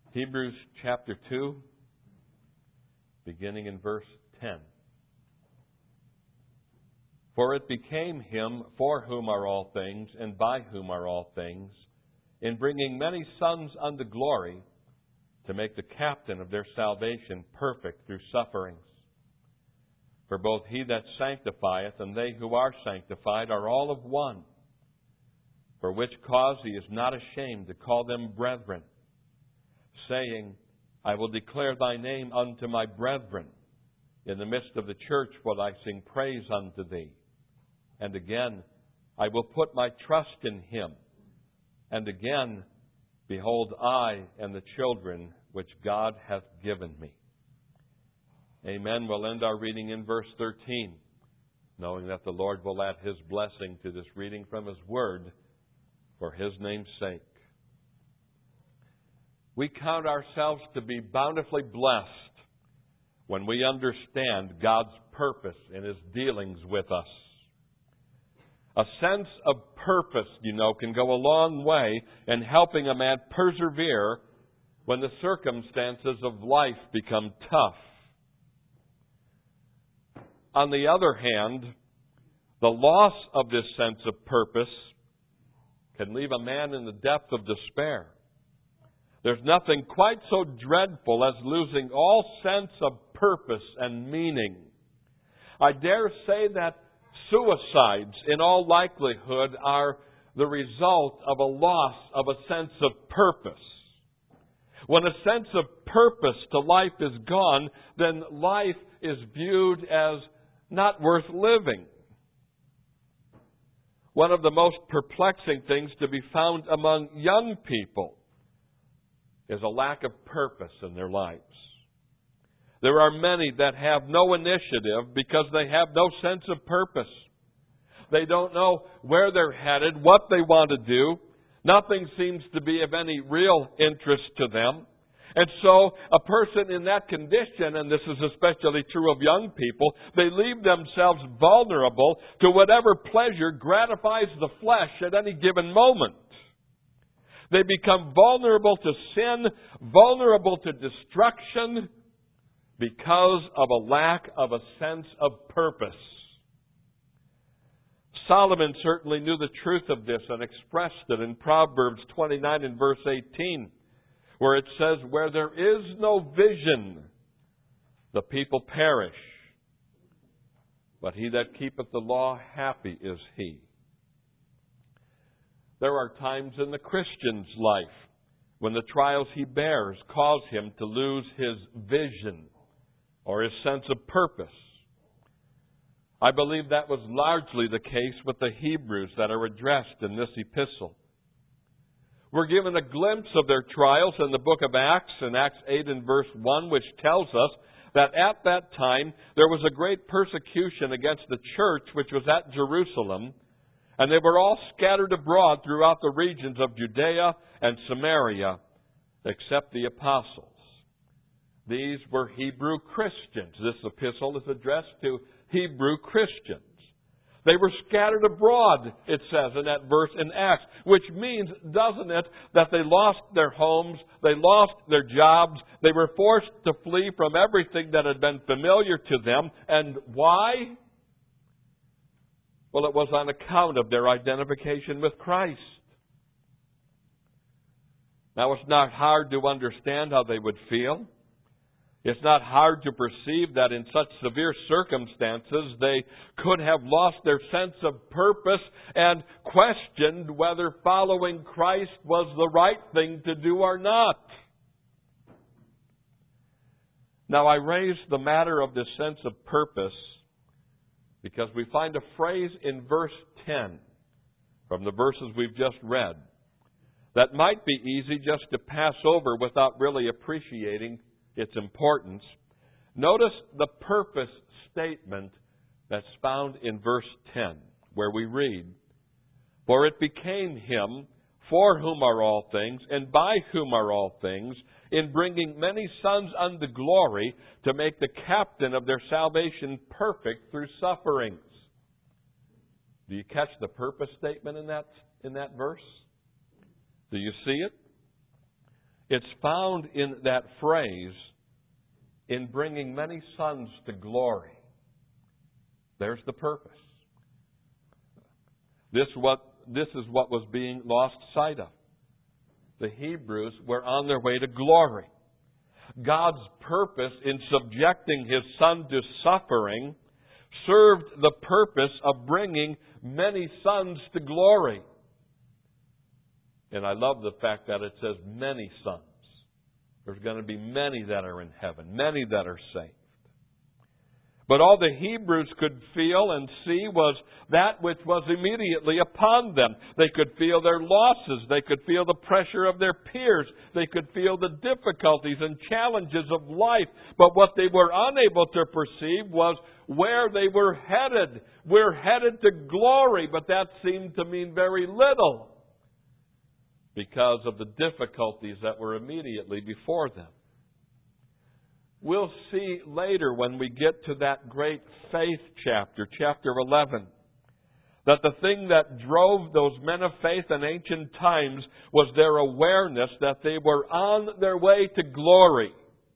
Hebrews chapter 2, beginning in verse 10. For it became him for whom are all things, and by whom are all things, in bringing many sons unto glory, to make the captain of their salvation perfect through sufferings. For both he that sanctifieth and they who are sanctified are all of one. For which cause he is not ashamed to call them brethren, saying, I will declare thy name unto my brethren. In the midst of the church will I sing praise unto thee. And again, I will put my trust in him. And again, behold, I and the children which God hath given me. Amen. We'll end our reading in verse 13, knowing that the Lord will add His blessing to this reading from His Word for His name's sake. We count ourselves to be bountifully blessed when we understand God's purpose in His dealings with us. A sense of purpose, can go a long way in helping a man persevere when the circumstances of life become tough. On the other hand, the loss of this sense of purpose can leave a man in the depth of despair. There's nothing quite so dreadful as losing all sense of purpose and meaning. I dare say that suicides, in all likelihood, are the result of a loss of a sense of purpose. When a sense of purpose to life is gone, then life is viewed as not worth living. One of the most perplexing things to be found among young people is a lack of purpose in their lives. There are many that have no initiative because they have no sense of purpose. They don't know where they're headed, what they want to do. Nothing seems to be of any real interest to them. And so a person in that condition, and this is especially true of young people, they leave themselves vulnerable to whatever pleasure gratifies the flesh at any given moment. They become vulnerable to sin, vulnerable to destruction, because of a lack of a sense of purpose. Solomon certainly knew the truth of this and expressed it in Proverbs 29 and verse 18, where it says, where there is no vision, the people perish. But he that keepeth the law, happy is he. There are times in the Christian's life when the trials he bears cause him to lose his vision or his sense of purpose. I believe that was largely the case with the Hebrews that are addressed in this epistle. We're given a glimpse of their trials in the book of Acts, in Acts 8 and verse 1, which tells us that at that time there was a great persecution against the church which was at Jerusalem, and they were all scattered abroad throughout the regions of Judea and Samaria, except the apostles. These were Hebrew Christians. This epistle is addressed to Hebrew Christians. They were scattered abroad, it says in that verse in Acts, which means, doesn't it, that they lost their homes, they lost their jobs, they were forced to flee from everything that had been familiar to them. And why? Well, it was on account of their identification with Christ. Now, it's not hard to understand how they would feel. It's not hard to perceive that in such severe circumstances they could have lost their sense of purpose and questioned whether following Christ was the right thing to do or not. Now, I raise the matter of this sense of purpose because we find a phrase in verse 10 from the verses we've just read that might be easy just to pass over without really appreciating its importance. Notice the purpose statement that's found in verse 10, where we read, for it became him for whom are all things, and by whom are all things, in bringing many sons unto glory, to make the captain of their salvation perfect through sufferings. Do you catch the purpose statement in that verse? Do you see it? It's found in that phrase, in bringing many sons to glory. There's the purpose. This is what was being lost sight of. The Hebrews were on their way to glory. God's purpose in subjecting His Son to suffering served the purpose of bringing many sons to glory. And I love the fact that it says many sons. There's going to be many that are in heaven, many that are saved. But all the Hebrews could feel and see was that which was immediately upon them. They could feel their losses. They could feel the pressure of their peers. They could feel the difficulties and challenges of life. But what they were unable to perceive was where they were headed. We're headed to glory, but that seemed to mean very little because of the difficulties that were immediately before them. We'll see later when we get to that great faith chapter, chapter 11, that the thing that drove those men of faith in ancient times was their awareness that they were on their way to glory.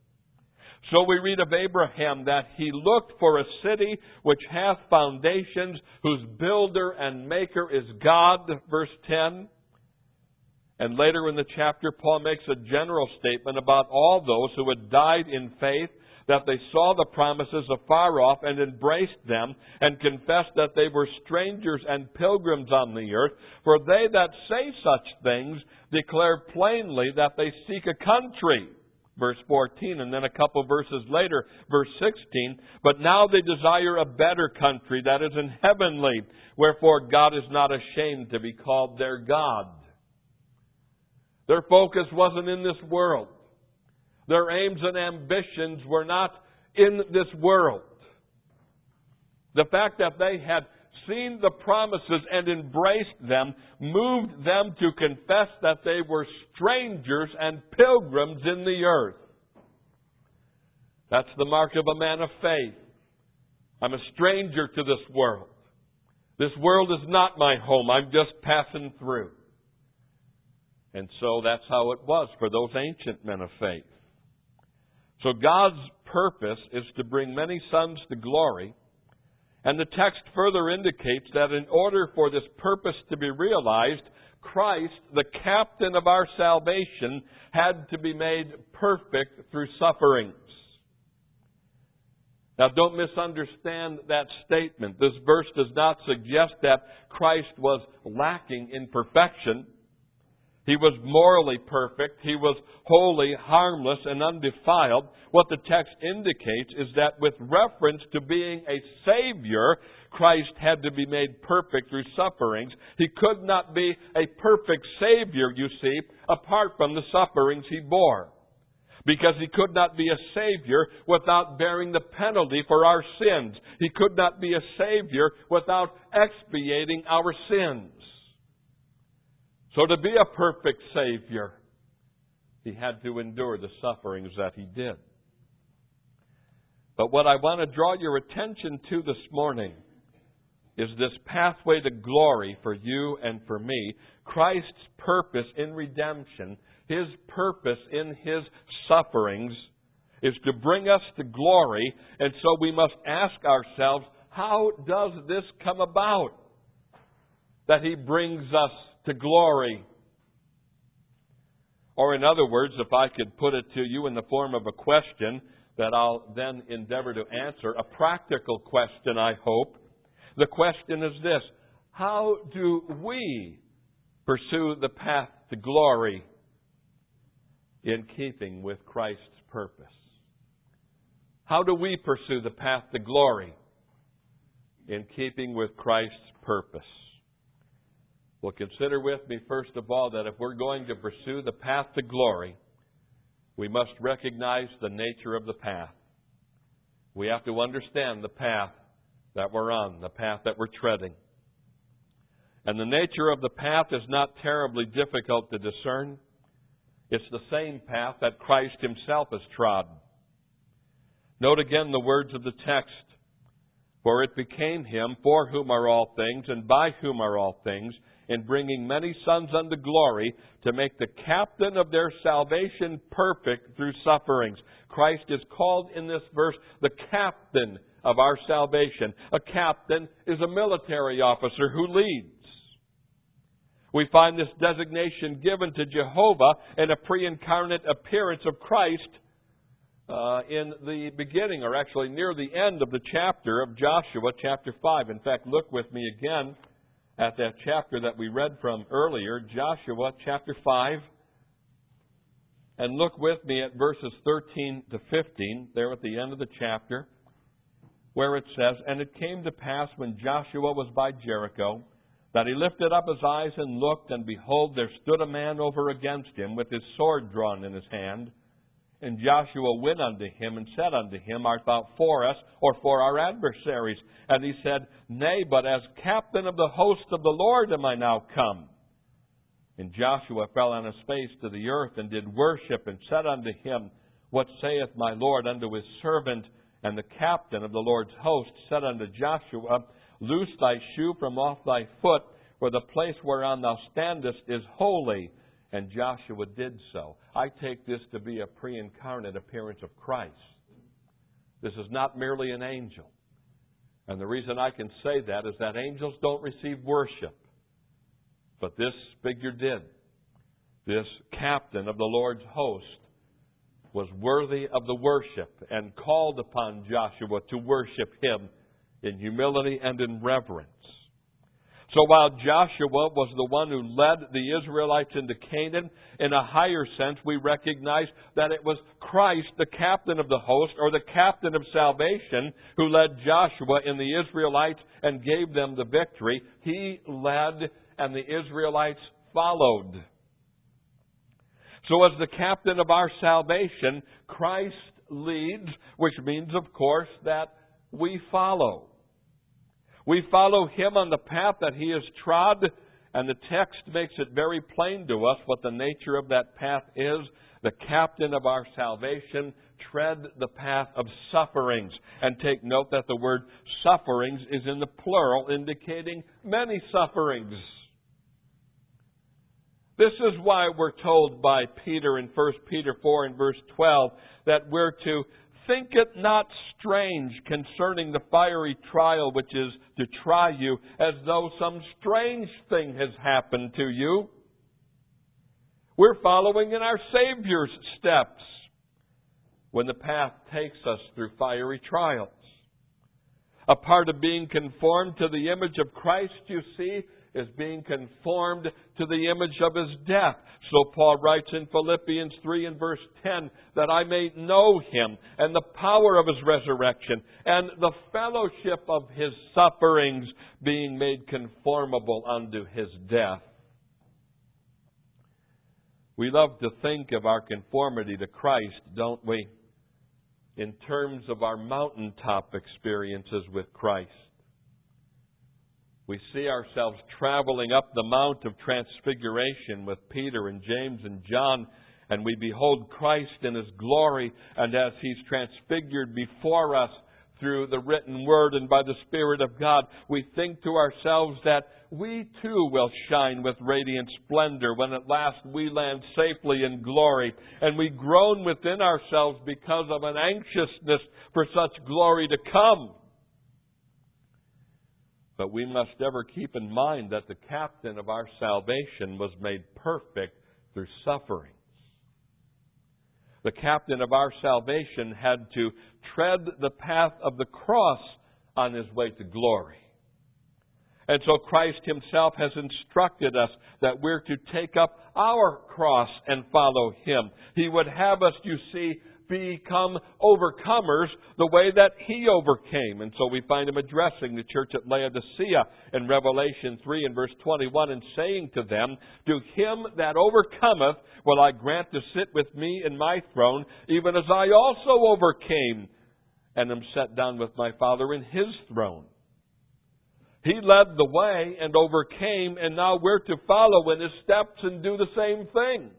So we read of Abraham that he looked for a city which hath foundations, whose builder and maker is God, verse 10. And later in the chapter, Paul makes a general statement about all those who had died in faith, that they saw the promises afar off and embraced them, and confessed that they were strangers and pilgrims on the earth. For they that say such things declare plainly that they seek a country. Verse 14, and then a couple verses later, verse 16, but now they desire a better country that is in heavenly, wherefore God is not ashamed to be called their God. Their focus wasn't in this world. Their aims and ambitions were not in this world. The fact that they had seen the promises and embraced them moved them to confess that they were strangers and pilgrims in the earth. That's the mark of a man of faith. I'm a stranger to this world. This world is not my home. I'm just passing through. And so that's how it was for those ancient men of faith. So God's purpose is to bring many sons to glory. And the text further indicates that in order for this purpose to be realized, Christ, the captain of our salvation, had to be made perfect through sufferings. Now, don't misunderstand that statement. This verse does not suggest that Christ was lacking in perfection. He was morally perfect. He was holy, harmless, and undefiled. What the text indicates is that with reference to being a Savior, Christ had to be made perfect through sufferings. He could not be a perfect Savior, you see, apart from the sufferings He bore. Because He could not be a Savior without bearing the penalty for our sins. He could not be a Savior without expiating our sins. So to be a perfect Savior, He had to endure the sufferings that He did. But what I want to draw your attention to this morning is this pathway to glory for you and for me. Christ's purpose in redemption, His purpose in His sufferings, is to bring us to glory. And so we must ask ourselves, how does this come about? That He brings us to glory. Or in other words, if I could put it to you in the form of a question that I'll then endeavor to answer, a practical question, I hope. The question is this: how do we pursue the path to glory in keeping with Christ's purpose? How do we pursue the path to glory in keeping with Christ's purpose? Well, consider with me, first of all, that if we're going to pursue the path to glory, we must recognize the nature of the path. We have to understand the path that we're on, the path that we're treading. And the nature of the path is not terribly difficult to discern. It's the same path that Christ Himself has trodden. Note again the words of the text. For it became Him, for whom are all things, and by whom are all things, in bringing many sons unto glory, to make the captain of their salvation perfect through sufferings. Christ is called in this verse the captain of our salvation. A captain is a military officer who leads. We find this designation given to Jehovah in a pre-incarnate appearance of Christ in the beginning, or actually near the end of the chapter of Joshua, chapter 5. In fact, look with me again at that chapter that we read from earlier, Joshua chapter 5. And look with me at verses 13 to 15, there at the end of the chapter, where it says, "And it came to pass when Joshua was by Jericho, that he lifted up his eyes and looked, and behold, there stood a man over against him with his sword drawn in his hand. And Joshua went unto him and said unto him, Art thou for us, or for our adversaries? And he said, Nay, but as captain of the host of the Lord am I now come. And Joshua fell on his face to the earth, and did worship, and said unto him, What saith my Lord unto his servant? And the captain of the Lord's host said unto Joshua, Loose thy shoe from off thy foot, for the place whereon thou standest is holy. And Joshua did so." I take this to be a pre-incarnate appearance of Christ. This is not merely an angel. And the reason I can say that is that angels don't receive worship. But this figure did. This captain of the Lord's host was worthy of the worship and called upon Joshua to worship him in humility and in reverence. So while Joshua was the one who led the Israelites into Canaan, in a higher sense we recognize that it was Christ, the captain of the host, or the captain of salvation, who led Joshua and the Israelites and gave them the victory. He led and the Israelites followed. So as the captain of our salvation, Christ leads, which means, of course, that we follow. We follow Him on the path that He has trod, and the text makes it very plain to us what the nature of that path is. The captain of our salvation tread the path of sufferings. And take note that the word sufferings is in the plural, indicating many sufferings. This is why we're told by Peter in 1 Peter 4 and verse 12 that we're to think it not strange concerning the fiery trial which is to try you, as though some strange thing has happened to you. We're following in our Savior's steps when the path takes us through fiery trials. A part of being conformed to the image of Christ, you see, is being conformed to the image of His death. So Paul writes in Philippians 3 and verse 10, that I may know Him and the power of His resurrection and the fellowship of His sufferings, being made conformable unto His death. We love to think of our conformity to Christ, don't we, in terms of our mountaintop experiences with Christ. We see ourselves traveling up the Mount of Transfiguration with Peter and James and John, and we behold Christ in His glory, and as He's transfigured before us through the written Word and by the Spirit of God, we think to ourselves that we too will shine with radiant splendor when at last we land safely in glory, and we groan within ourselves because of an anxiousness for such glory to come. But we must ever keep in mind that the captain of our salvation was made perfect through sufferings. The captain of our salvation had to tread the path of the cross on his way to glory. And so Christ Himself has instructed us that we're to take up our cross and follow Him. He would have us, you see, become overcomers the way that He overcame. And so we find Him addressing the church at Laodicea in Revelation 3 and verse 21 and saying to them, To him that overcometh will I grant to sit with me in my throne, even as I also overcame and am set down with my Father in His throne. He led the way and overcame, and now we're to follow in His steps and do the same thing.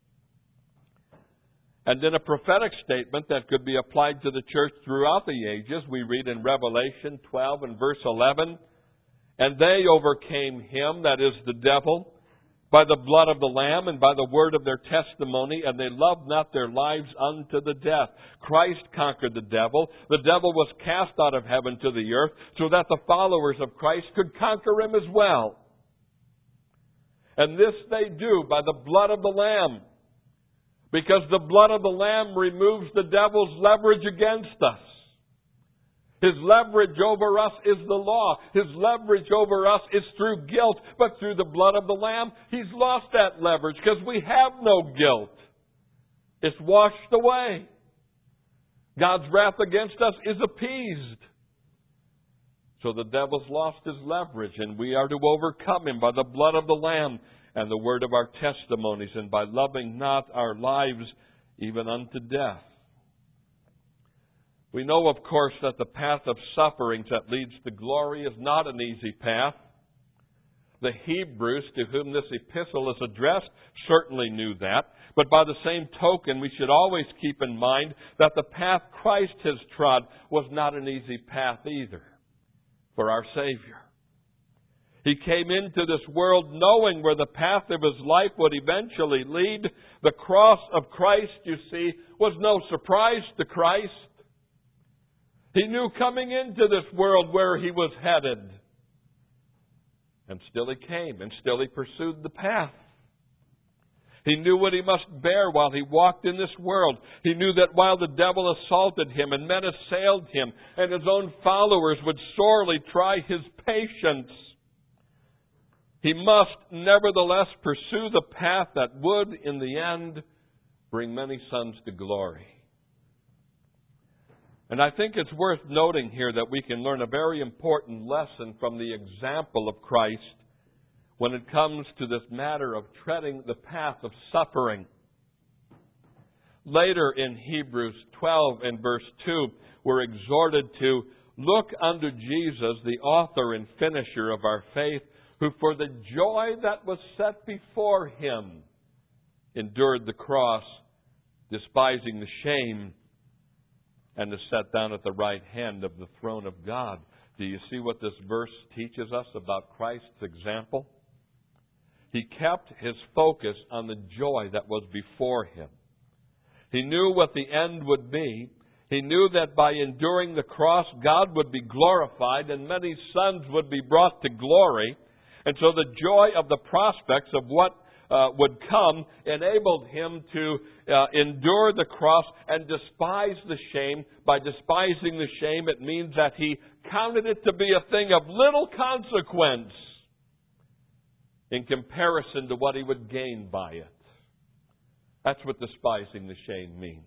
And in a prophetic statement that could be applied to the church throughout the ages, we read in Revelation 12 and verse 11, And they overcame him, that is the devil, by the blood of the Lamb and by the word of their testimony, and they loved not their lives unto the death. Christ conquered the devil. The devil was cast out of heaven to the earth so that the followers of Christ could conquer him as well. And this they do by the blood of the Lamb, because the blood of the Lamb removes the devil's leverage against us. His leverage over us is the law. His leverage over us is through guilt. But through the blood of the Lamb, He's lost that leverage because we have no guilt. It's washed away. God's wrath against us is appeased. So the devil's lost his leverage, and we are to overcome him by the blood of the Lamb and the word of our testimonies, and by loving not our lives even unto death. We know, of course, that the path of sufferings that leads to glory is not an easy path. The Hebrews, to whom this epistle is addressed, certainly knew that. But by the same token, we should always keep in mind that the path Christ has trod was not an easy path either for our Savior. He came into this world knowing where the path of His life would eventually lead. The cross of Christ, you see, was no surprise to Christ. He knew coming into this world where He was headed. And still He came, and still He pursued the path. He knew what He must bear while He walked in this world. He knew that while the devil assaulted Him and men assailed Him, and His own followers would sorely try His patience, He must nevertheless pursue the path that would, in the end, bring many sons to glory. And I think it's worth noting here that we can learn a very important lesson from the example of Christ when it comes to this matter of treading the path of suffering. Later in Hebrews 12 and verse 2, we're exhorted to look unto Jesus, the author and finisher of our faith, who for the joy that was set before Him endured the cross, despising the shame, and is set down at the right hand of the throne of God. Do you see what this verse teaches us about Christ's example? He kept His focus on the joy that was before Him. He knew what the end would be. He knew that by enduring the cross, God would be glorified and many sons would be brought to glory. And so the joy of the prospects of what would come enabled Him to endure the cross and despise the shame. By despising the shame, it means that He counted it to be a thing of little consequence in comparison to what He would gain by it. That's what despising the shame means.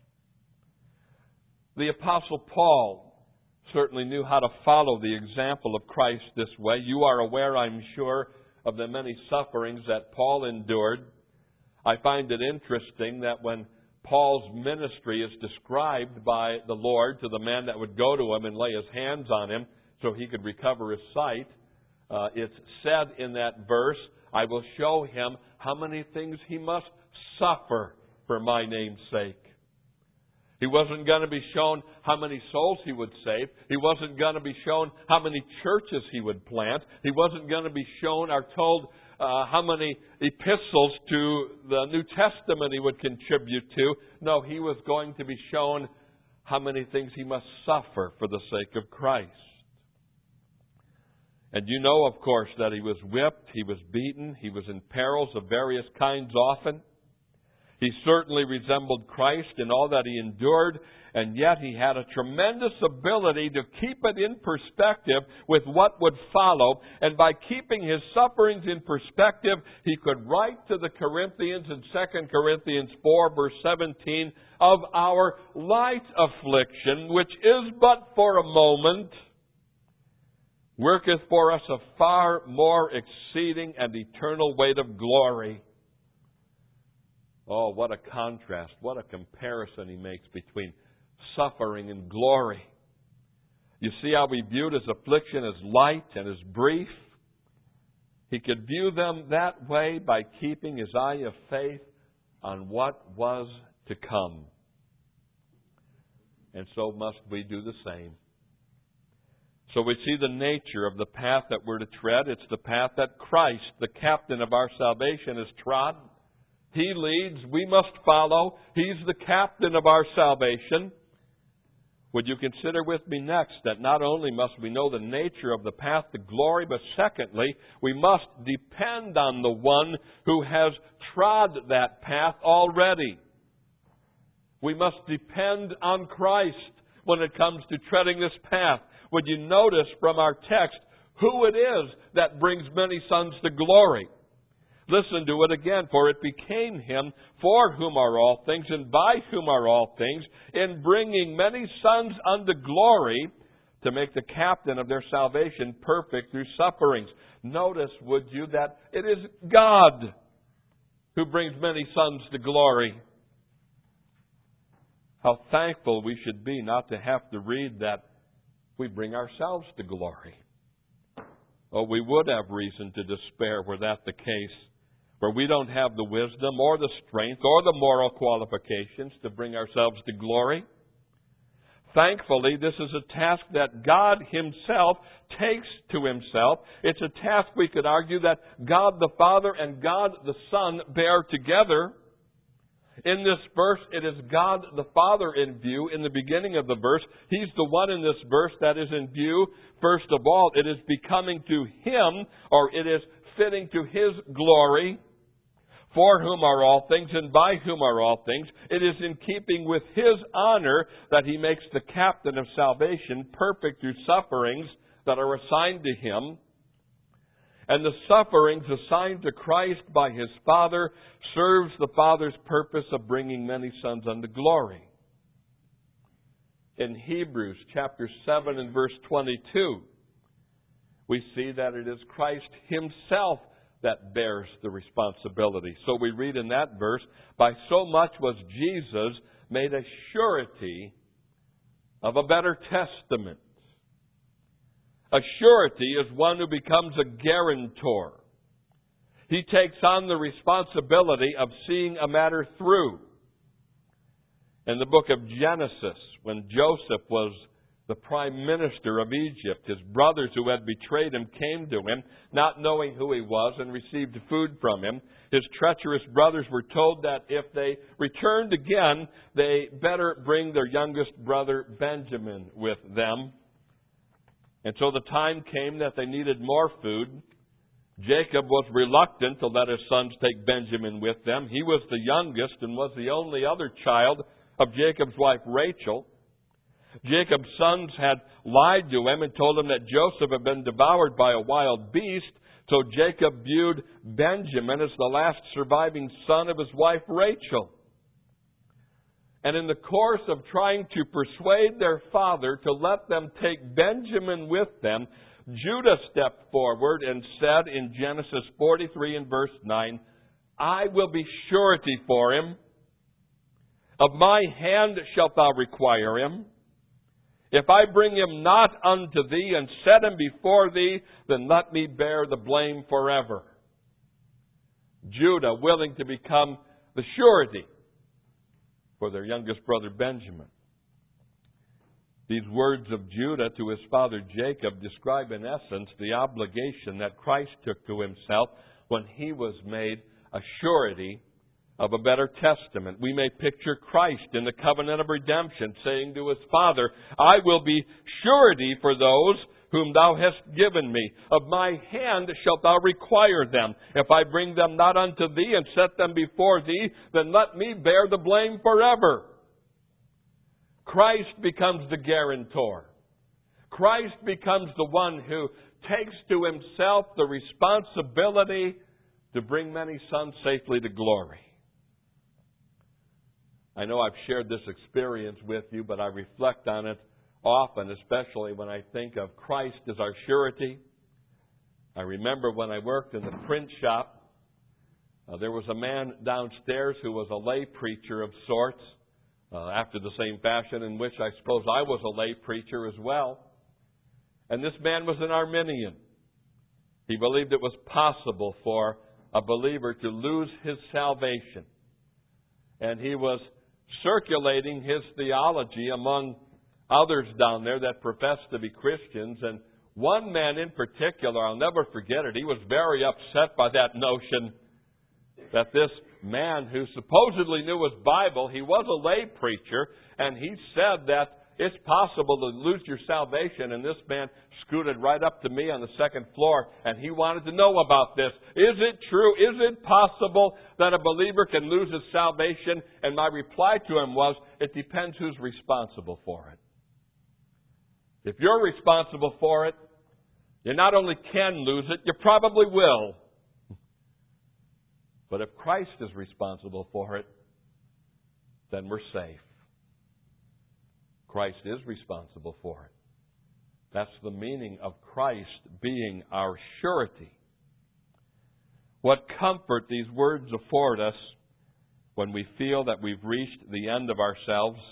The Apostle Paul certainly knew how to follow the example of Christ this way. You are aware, I'm sure, of the many sufferings that Paul endured. I find it interesting that when Paul's ministry is described by the Lord to the man that would go to him and lay his hands on him so he could recover his sight, it's said in that verse, I will show him how many things he must suffer for my name's sake. He wasn't going to be shown how many souls he would save. He wasn't going to be shown how many churches he would plant. He wasn't going to be shown or told how many epistles to the New Testament he would contribute to. No, he was going to be shown how many things he must suffer for the sake of Christ. And you know, of course, that he was whipped, he was beaten, he was in perils of various kinds often. He certainly resembled Christ in all that he endured, and yet he had a tremendous ability to keep it in perspective with what would follow. And by keeping his sufferings in perspective, he could write to the Corinthians in 2 Corinthians 4, verse 17, of our light affliction, which is but for a moment, worketh for us a far more exceeding and eternal weight of glory. Oh, what a contrast, what a comparison he makes between suffering and glory. You see how he viewed his affliction as light and as brief? He could view them that way by keeping his eye of faith on what was to come. And so must we do the same. So we see the nature of the path that we're to tread. It's the path that Christ, the captain of our salvation, has trod. He leads, we must follow. He's the captain of our salvation. Would you consider with me next that not only must we know the nature of the path to glory, but secondly, we must depend on the one who has trod that path already. We must depend on Christ when it comes to treading this path. Would you notice from our text who it is that brings many sons to glory? Listen to it again. For it became him for whom are all things and by whom are all things, in bringing many sons unto glory, to make the captain of their salvation perfect through sufferings. Notice, would you, that it is God who brings many sons to glory. How thankful we should be not to have to read that we bring ourselves to glory. Oh, we would have reason to despair were that the case, where we don't have the wisdom or the strength or the moral qualifications to bring ourselves to glory. Thankfully, this is a task that God Himself takes to Himself. It's a task, we could argue, that God the Father and God the Son bear together. In this verse, it is God the Father in view in the beginning of the verse. He's the one in this verse that is in view. First of all, it is becoming to Him, or it is fitting to His glory, for whom are all things and by whom are all things. It is in keeping with His honor that He makes the captain of salvation perfect through sufferings that are assigned to Him. And the sufferings assigned to Christ by His Father serves the Father's purpose of bringing many sons unto glory. In Hebrews chapter 7 and verse 22, we see that it is Christ Himself that bears the responsibility. So we read in that verse, by so much was Jesus made a surety of a better testament. A surety is one who becomes a guarantor. He takes on the responsibility of seeing a matter through. In the book of Genesis, when Joseph was the prime minister of Egypt, his brothers who had betrayed him came to him, not knowing who he was, and received food from him. His treacherous brothers were told that if they returned again, they better bring their youngest brother Benjamin with them. And so the time came that they needed more food. Jacob was reluctant to let his sons take Benjamin with them. He was the youngest and was the only other child of Jacob's wife Rachel. Jacob's sons had lied to him and told him that Joseph had been devoured by a wild beast. So Jacob viewed Benjamin as the last surviving son of his wife Rachel. And in the course of trying to persuade their father to let them take Benjamin with them, Judah stepped forward and said in Genesis 43 and verse 9, I will be surety for him. Of my hand shalt thou require him. If I bring him not unto thee and set him before thee, then let me bear the blame forever. Judah willing to become the surety for their youngest brother Benjamin. These words of Judah to his father Jacob describe in essence the obligation that Christ took to Himself when He was made a surety of a better testament. We may picture Christ in the covenant of redemption saying to His Father, I will be surety for those whom thou hast given me. Of my hand shalt thou require them. If I bring them not unto thee and set them before thee, then let me bear the blame forever. Christ becomes the guarantor. Christ becomes the one who takes to Himself the responsibility to bring many sons safely to glory. I know I've shared this experience with you, but I reflect on it often, especially when I think of Christ as our surety. I remember when I worked in the print shop, there was a man downstairs who was a lay preacher of sorts, after the same fashion in which I suppose I was a lay preacher as well. And this man was an Arminian. He believed it was possible for a believer to lose his salvation. And he was circulating his theology among others down there that professed to be Christians, and one man in particular, I'll never forget it, he was very upset by that notion that this man who supposedly knew his Bible, he was a lay preacher, and he said that it's possible to lose your salvation. And this man scooted right up to me on the second floor, and he wanted to know about this. Is it true? Is it possible that a believer can lose his salvation? And my reply to him was, it depends who's responsible for it. If you're responsible for it, you not only can lose it, you probably will. But if Christ is responsible for it, then we're safe. Christ is responsible for it. That's the meaning of Christ being our surety. What comfort these words afford us when we feel that we've reached the end of ourselves.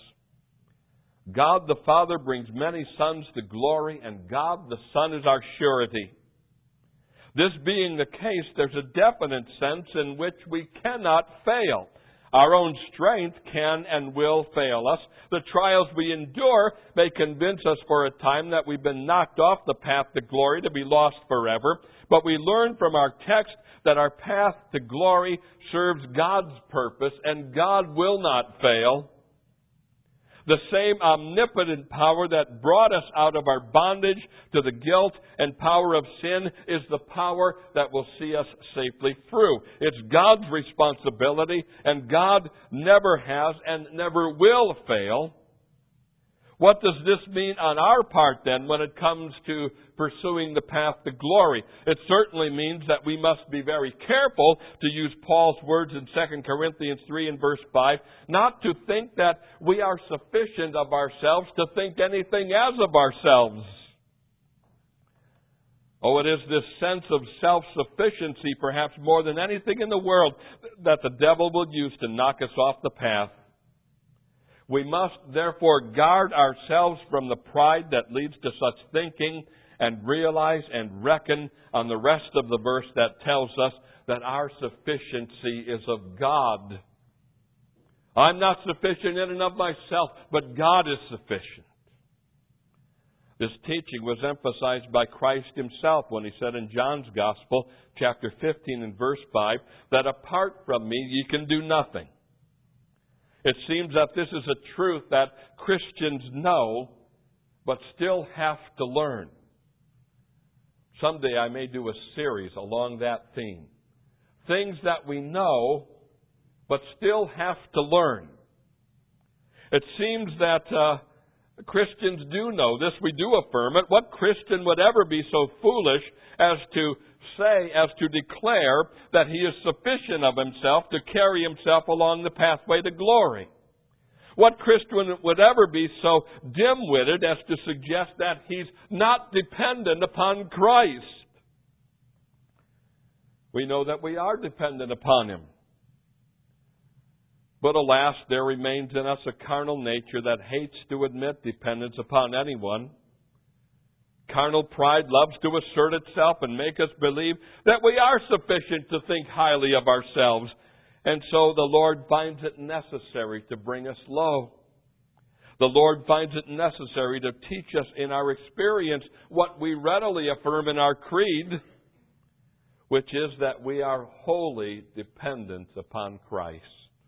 God the Father brings many sons to glory, and God the Son is our surety. This being the case, there's a definite sense in which we cannot fail. Our own strength can and will fail us. The trials we endure may convince us for a time that we've been knocked off the path to glory to be lost forever. But we learn from our text that our path to glory serves God's purpose, and God will not fail. The same omnipotent power that brought us out of our bondage to the guilt and power of sin is the power that will see us safely through. It's God's responsibility, and God never has and never will fail. What does this mean on our part then when it comes to pursuing the path to glory? It certainly means that we must be very careful, to use Paul's words in 2 Corinthians 3 and verse 5, not to think that we are sufficient of ourselves to think anything as of ourselves. Oh, it is this sense of self-sufficiency, perhaps more than anything in the world, that the devil will use to knock us off the path. We must therefore guard ourselves from the pride that leads to such thinking, and realize and reckon on the rest of the verse that tells us that our sufficiency is of God. I'm not sufficient in and of myself, but God is sufficient. This teaching was emphasized by Christ himself when he said in John's Gospel, chapter 15 and verse 5, that apart from me ye can do nothing. It seems that this is a truth that Christians know, but still have to learn. Someday I may do a series along that theme. Things that we know, but still have to learn. It seems that Christians do know this. We do affirm it. What Christian would ever be so foolish as to say, as to declare that he is sufficient of himself to carry himself along the pathway to glory? What Christian would ever be so dim-witted as to suggest that he's not dependent upon Christ? We know that we are dependent upon him. But alas, there remains in us a carnal nature that hates to admit dependence upon anyone. Carnal pride loves to assert itself and make us believe that we are sufficient to think highly of ourselves. And so the Lord finds it necessary to bring us low. The Lord finds it necessary to teach us in our experience what we readily affirm in our creed, which is that we are wholly dependent upon Christ.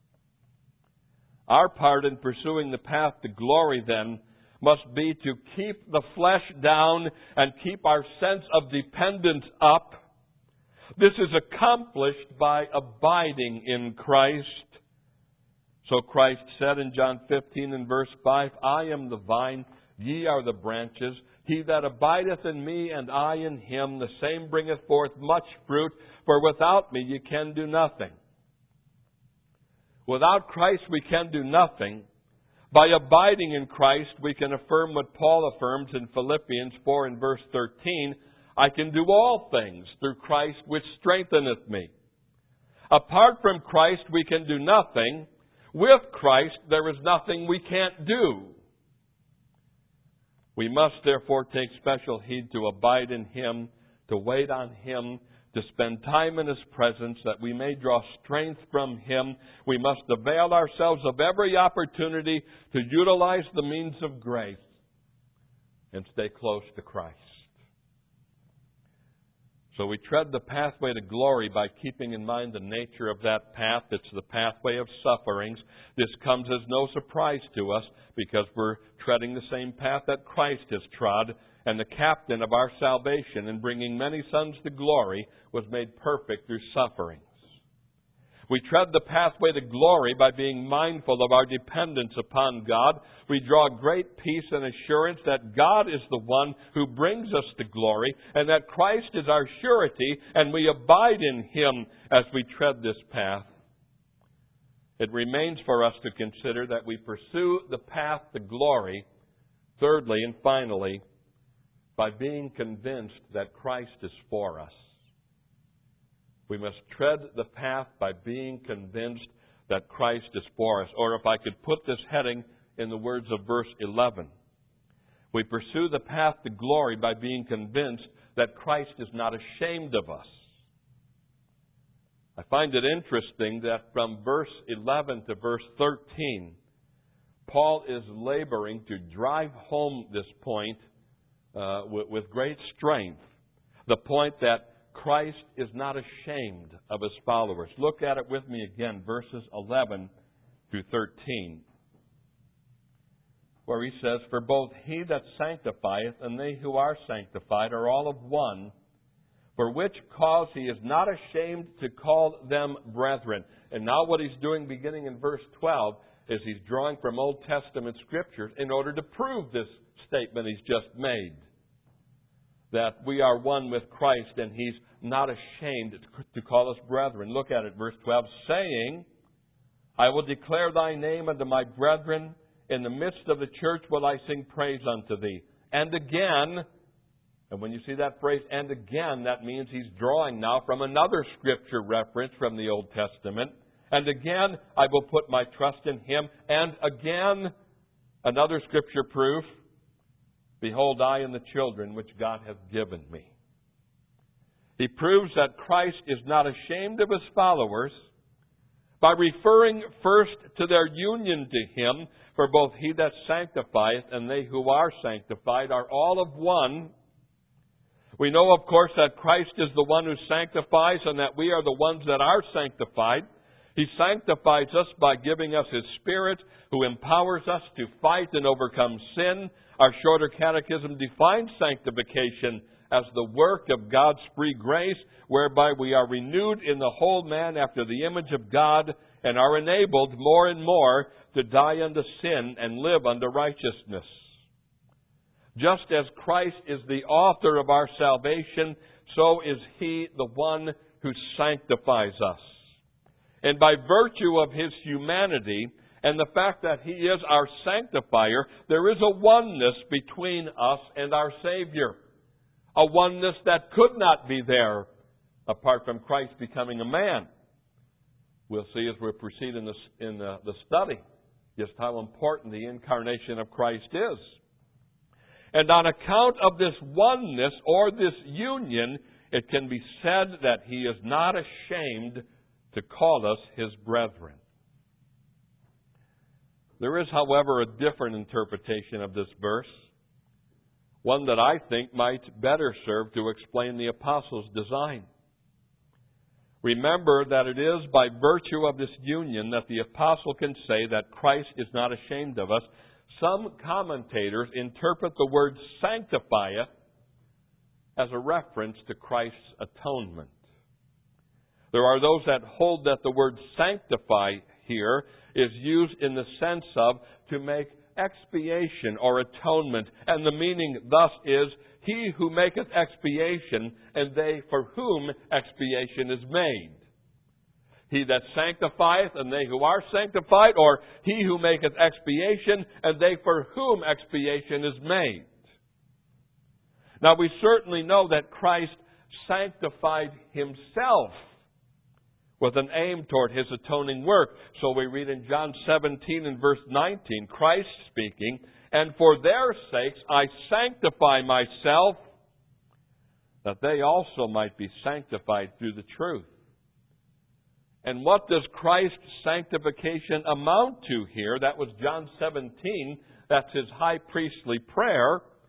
Our part in pursuing the path to glory, then, must be to keep the flesh down and keep our sense of dependence up. This is accomplished by abiding in Christ. So Christ said in John 15 and verse 5, I am the vine, ye are the branches. He that abideth in me and I in him, the same bringeth forth much fruit, for without me ye can do nothing. Without Christ we can do nothing. By abiding in Christ, we can affirm what Paul affirms in Philippians 4 and verse 13, I can do all things through Christ which strengtheneth me. Apart from Christ, we can do nothing. With Christ, there is nothing we can't do. We must therefore take special heed to abide in Him, to wait on Him, to spend time in His presence, that we may draw strength from Him. We must avail ourselves of every opportunity to utilize the means of grace. and stay close to Christ. So we tread the pathway to glory by keeping in mind the nature of that path. It's the pathway of sufferings. This comes as no surprise to us because we're treading the same path that Christ has trod, and the captain of our salvation in bringing many sons to glory was made perfect through sufferings. We tread the pathway to glory by being mindful of our dependence upon God. We draw great peace and assurance that God is the one who brings us to glory and that Christ is our surety, and we abide in Him as we tread this path. It remains for us to consider that we pursue the path to glory, thirdly and finally, by being convinced that Christ is for us. We must tread the path by being convinced that Christ is for us. Or if I could put this heading in the words of verse 11, we pursue the path to glory by being convinced that Christ is not ashamed of us. I find it interesting that from verse 11 to verse 13, Paul is laboring to drive home this point with great strength, the point that Christ is not ashamed of His followers. Look at it with me again, verses 11 through 13, where he says, "For both He that sanctifieth and they who are sanctified are all of one, for which cause He is not ashamed to call them brethren." And now what he's doing beginning in verse 12 is he's drawing from Old Testament Scriptures in order to prove this statement he's just made, that we are one with Christ and He's not ashamed to call us brethren. Look at it, verse 12, saying, "I will declare Thy name unto my brethren. In the midst of the church will I sing praise unto Thee." And again, and when you see that phrase, "and again," that means he's drawing now from another Scripture reference from the Old Testament. "And again, I will put my trust in Him." And again, another Scripture proof, "Behold, I and the children which God hath given me." He proves that Christ is not ashamed of His followers by referring first to their union to Him. For both He that sanctifieth and they who are sanctified are all of one. We know, of course, that Christ is the one who sanctifies and that we are the ones that are sanctified. He sanctifies us by giving us His Spirit, who empowers us to fight and overcome sin. Our shorter catechism defines sanctification as the work of God's free grace, whereby we are renewed in the whole man after the image of God and are enabled more and more to die unto sin and live unto righteousness. Just as Christ is the author of our salvation, so is He the one who sanctifies us. And by virtue of His humanity and the fact that He is our sanctifier, there is a oneness between us and our Savior. A oneness that could not be there apart from Christ becoming a man. We'll see as we proceed in the study just how important the incarnation of Christ is. And on account of this oneness or this union, it can be said that He is not ashamed to call us His brethren. There is, however, a different interpretation of this verse, one that I think might better serve to explain the apostles' design. Remember that it is by virtue of this union that the apostle can say that Christ is not ashamed of us. Some commentators interpret the word sanctifieth as a reference to Christ's atonement. There are those that hold that the word sanctify here is used in the sense of to make expiation or atonement. And the meaning thus is, He who maketh expiation, and they for whom expiation is made. He that sanctifieth, and they who are sanctified, or He who maketh expiation, and they for whom expiation is made. Now we certainly know that Christ sanctified Himself with an aim toward His atoning work. So we read in John 17 and verse 19, Christ speaking, "And for their sakes I sanctify myself, that they also might be sanctified through the truth." And what does Christ's sanctification amount to here? That was John 17. That's His high priestly prayer.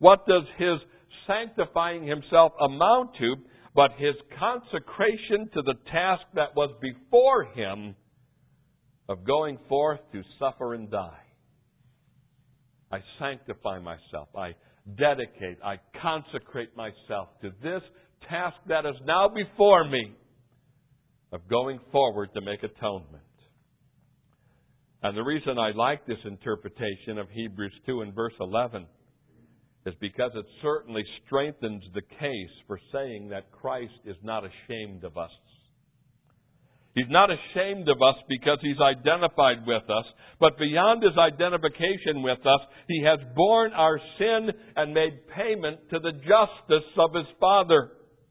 What does His sanctifying Himself amount to but His consecration to the task that was before Him of going forth to suffer and die? I sanctify myself. I dedicate. I consecrate myself to this task that is now before me of going forward to make atonement. And the reason I like this interpretation of Hebrews 2 and verse 11 is because it certainly strengthens the case for saying that Christ is not ashamed of us. He's not ashamed of us because He's identified with us, but beyond His identification with us, He has borne our sin and made payment to the justice of His Father.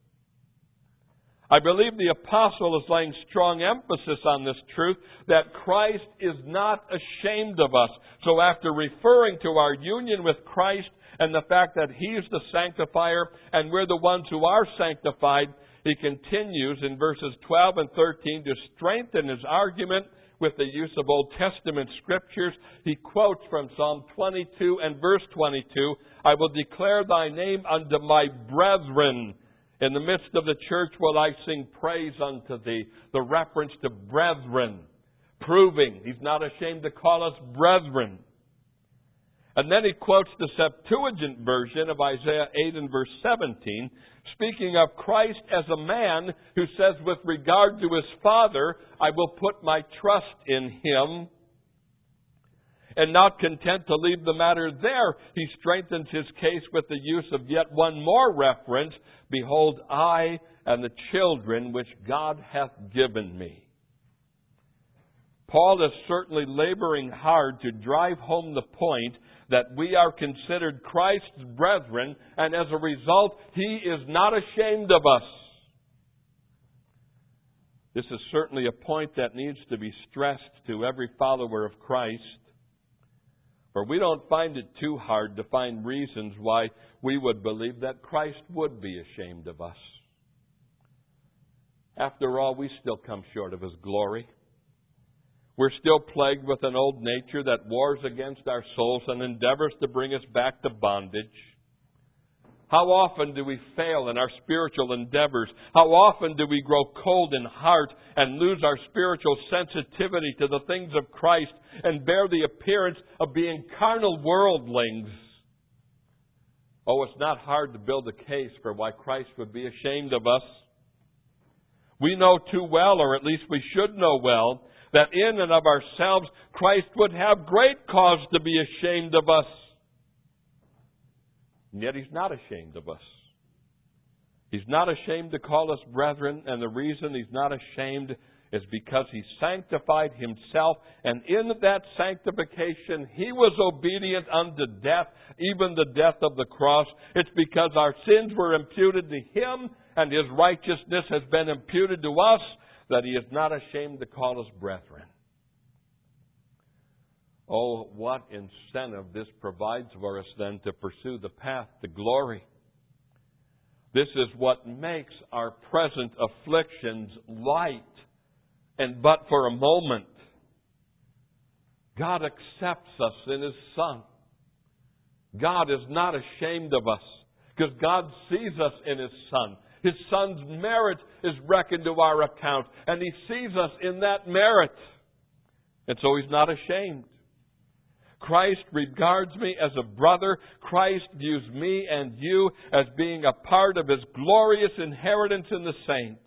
I believe the apostle is laying strong emphasis on this truth, that Christ is not ashamed of us. So after referring to our union with Christ and the fact that He's the sanctifier and we're the ones who are sanctified, he continues in verses 12 and 13 to strengthen his argument with the use of Old Testament scriptures. He quotes from Psalm 22 and verse 22, "I will declare thy name unto my brethren. In the midst of the church will I sing praise unto thee." The reference to brethren, proving He's not ashamed to call us brethren. And then he quotes the Septuagint version of Isaiah 8 and verse 17, speaking of Christ as a man who says with regard to His Father, "I will put my trust in Him." And not content to leave the matter there, he strengthens his case with the use of yet one more reference, "Behold, I and the children which God hath given me." Paul is certainly laboring hard to drive home the point that we are considered Christ's brethren, and as a result, He is not ashamed of us. This is certainly a point that needs to be stressed to every follower of Christ. For we don't find it too hard to find reasons why we would believe that Christ would be ashamed of us. After all, we still come short of His glory. We're still plagued with an old nature that wars against our souls and endeavors to bring us back to bondage. How often do we fail in our spiritual endeavors? How often do we grow cold in heart and lose our spiritual sensitivity to the things of Christ and bear the appearance of being carnal worldlings? Oh, it's not hard to build a case for why Christ would be ashamed of us. We know too well, or at least we should know well, that in and of ourselves, Christ would have great cause to be ashamed of us. And yet He's not ashamed of us. He's not ashamed to call us brethren, and the reason He's not ashamed is because He sanctified Himself, and in that sanctification He was obedient unto death, even the death of the cross. It's because our sins were imputed to Him, and His righteousness has been imputed to us, that He is not ashamed to call us brethren. Oh, what incentive this provides for us then to pursue the path to glory. This is what makes our present afflictions light, and but for a moment. God accepts us in His Son. God is not ashamed of us, because God sees us in His Son. His Son's merit is reckoned to our account, and He sees us in that merit. And so He's not ashamed. Christ regards me as a brother. Christ views me and you as being a part of His glorious inheritance in the saints.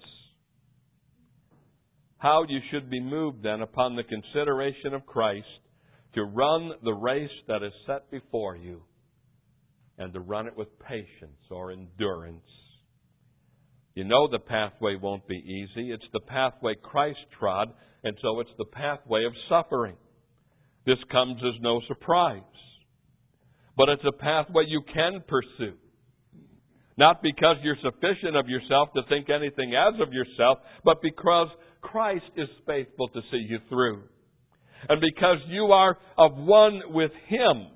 How you should be moved then upon the consideration of Christ to run the race that is set before you, and to run it with patience or endurance. You know the pathway won't be easy. It's the pathway Christ trod, and so it's the pathway of suffering. This comes as no surprise. But it's a pathway you can pursue. Not because you're sufficient of yourself to think anything as of yourself, but because Christ is faithful to see you through. And because you are of one with Him.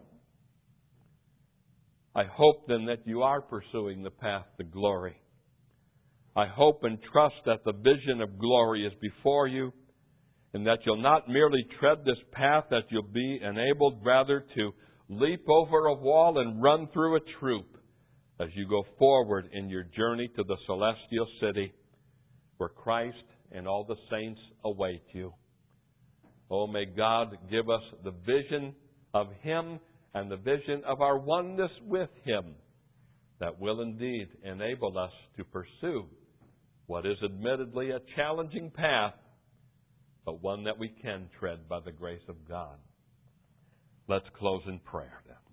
I hope then that you are pursuing the path to glory. I hope and trust that the vision of glory is before you, and that you'll not merely tread this path, that you'll be enabled rather to leap over a wall and run through a troop as you go forward in your journey to the celestial city where Christ and all the saints await you. Oh, may God give us the vision of Him and the vision of our oneness with Him that will indeed enable us to pursue what is admittedly a challenging path, but one that we can tread by the grace of God. Let's close in prayer then.